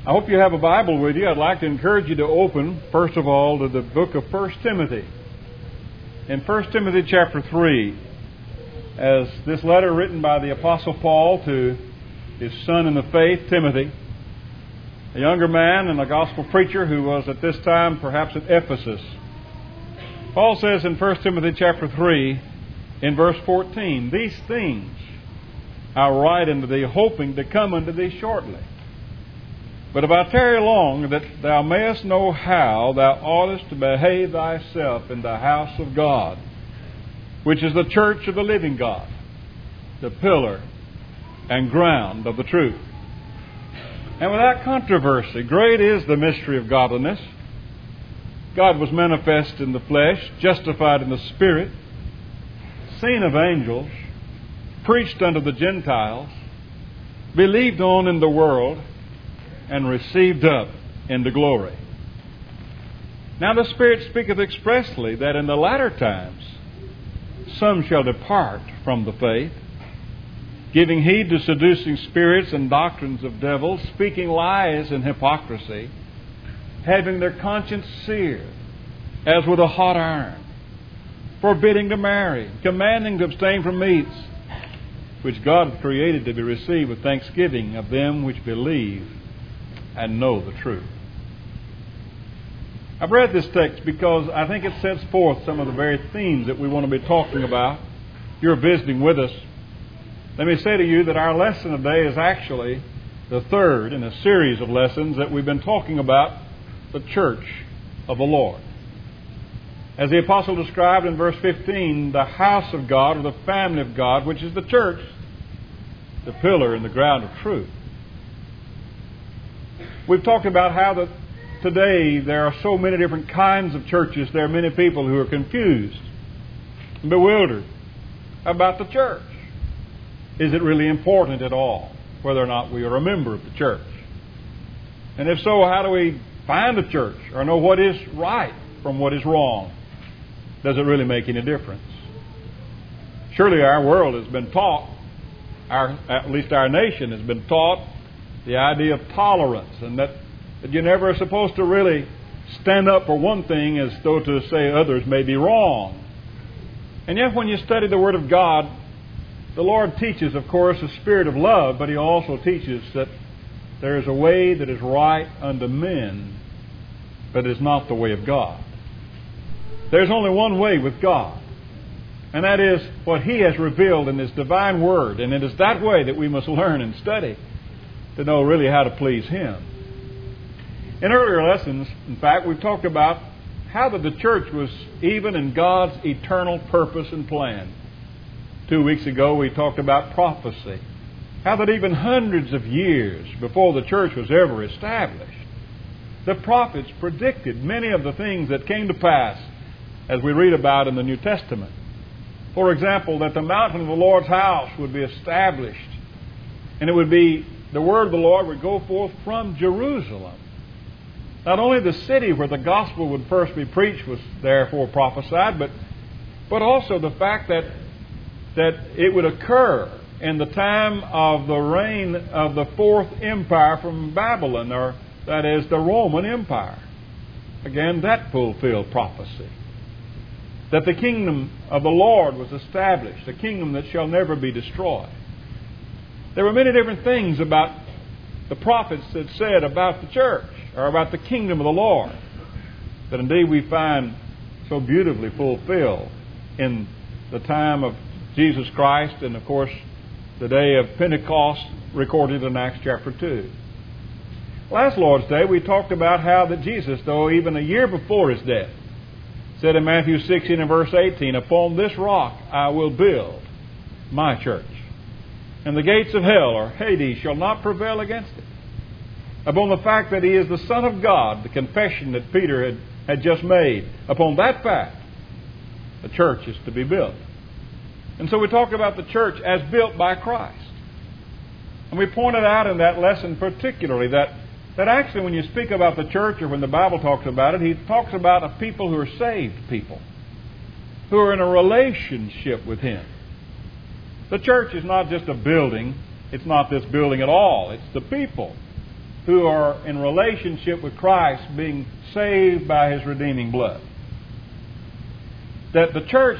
I hope you have a Bible with you. I'd like to encourage you to open, first of all, to the book of 1 Timothy. In 1 Timothy chapter 3, as this letter written by the Apostle Paul to his son in the faith, Timothy, a younger man and a gospel preacher who was at this time perhaps at Ephesus. Paul says in 1 Timothy chapter 3, in verse 14, "These things I write unto thee, hoping to come unto thee shortly. But if I tarry long, that thou mayest know how thou oughtest to behave thyself in the house of God, which is the church of the living God, the pillar and ground of the truth. And without controversy, great is the mystery of godliness. God was manifest in the flesh, justified in the Spirit, seen of angels, preached unto the Gentiles, believed on in the world, and received up into glory. Now the Spirit speaketh expressly that in the latter times some shall depart from the faith, giving heed to seducing spirits and doctrines of devils, speaking lies and hypocrisy, having their conscience seared as with a hot iron, forbidding to marry, commanding to abstain from meats, which God hath created to be received with thanksgiving of them which believe and know the truth." I've read this text because I think it sets forth some of the very themes that we want to be talking about. If you're visiting with us, let me say to you that our lesson today is actually the third in a series of lessons that we've been talking about the church of the Lord. As the apostle described in verse 15, the house of God, or the family of God, which is the church, the pillar and the ground of truth. We've talked about how that today there are so many different kinds of churches. There are many people who are confused and bewildered about the church. Is it really important at all whether or not we are a member of the church? And if so, how do we find a church or know what is right from what is wrong? Does it really make any difference? Surely our world has been taught, at least our nation has been taught, the idea of tolerance, and that you're never supposed to really stand up for one thing as though to say others may be wrong. And yet when you study the Word of God, the Lord teaches, of course, a spirit of love, but He also teaches that there is a way that is right unto men, but it is not the way of God. There's only one way with God, and that is what He has revealed in His divine Word, and it is that way that we must learn and study to know really how to please Him. In earlier lessons, in fact, we've talked about how that the church was even in God's eternal purpose and plan. 2 weeks ago we talked about prophecy, how that even hundreds of years before the church was ever established, the prophets predicted many of the things that came to pass as we read about in the New Testament. For example, that the mountain of the Lord's house would be established, and it would be the word of the Lord would go forth from Jerusalem. Not only the city where the gospel would first be preached was therefore prophesied, but also the fact that it would occur in the time of the reign of the fourth empire from Babylon, or that is the Roman Empire. Again, that fulfilled prophecy. That the kingdom of the Lord was established, a kingdom that shall never be destroyed. There were many different things about the prophets that said about the church, or about the kingdom of the Lord, that indeed we find so beautifully fulfilled in the time of Jesus Christ, and of course the day of Pentecost recorded in Acts chapter 2. Last Lord's Day we talked about how that Jesus, though even a year before His death, said in Matthew 16 and verse 18, "Upon this rock I will build my church, and the gates of hell or Hades shall not prevail against it." Upon the fact that He is the Son of God, the confession that Peter had just made, upon that fact, the church is to be built. And so we talk about the church as built by Christ. And we pointed out in that lesson particularly that actually when you speak about the church, or when the Bible talks about it, He talks about a people who are saved people, who are in a relationship with Him. The church is not just a building. It's not this building at all. It's the people who are in relationship with Christ, being saved by His redeeming blood. That the church